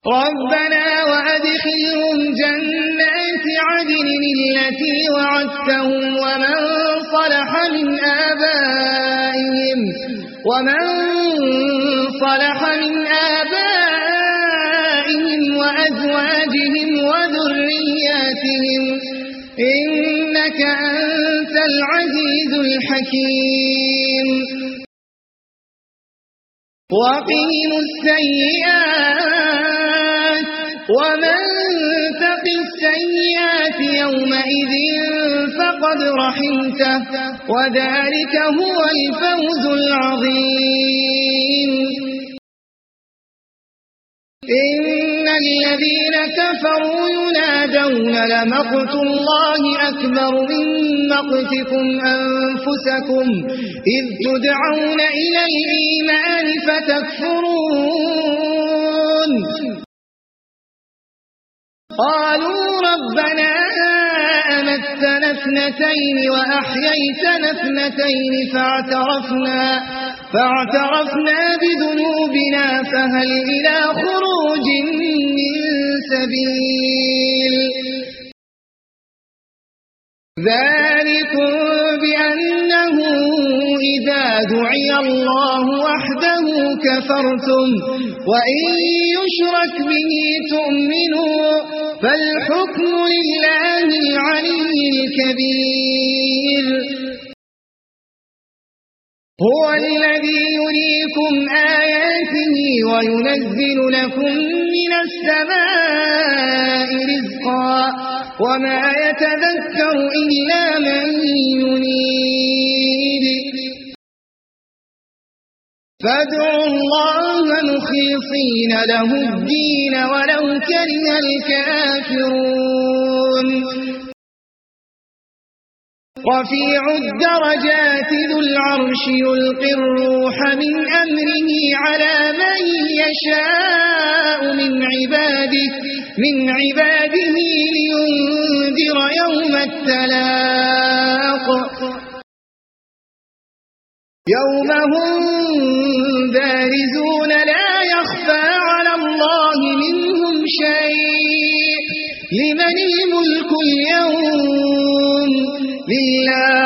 ربنا وأدخلهم جنات عدن التي وعدتهم ومن صلح من آبائهم وأزواجهم وذرياتهم إنك أنت العزيز الحكيم وقهم السيئات ومن تق السيئات يومئذ فقد رحمته وذلك هو الفوز العظيم إن الذين كفروا ينادون لمقت الله أكبر من مقتكم أنفسكم إذ تدعون إلى الإيمان فتكفرون قالوا ربنا أمتنا اثنتين وأحييتنا اثنتين فاعترفنا بذنوبنا فهل إلى خروج من سبيل ذلكم بأنه إذا دعي الله وحده كفرتم وإن يشرك به تؤمنوا فالحكم لله العلي الكبير هو الذي يريكم آياته وينزل لكم من السماء رزقا وما يتذكر إلا من ينيب فادعوا الله مخلصين له الدين ولو كره الكافرون رفيع الدرجات ذو العرش يلقي الروح من أمره على من يشاء من عباده لينذر يوم التلاق يوم هم بارزون لا يخفى على الله منهم شيء لمن الملك اليوم لله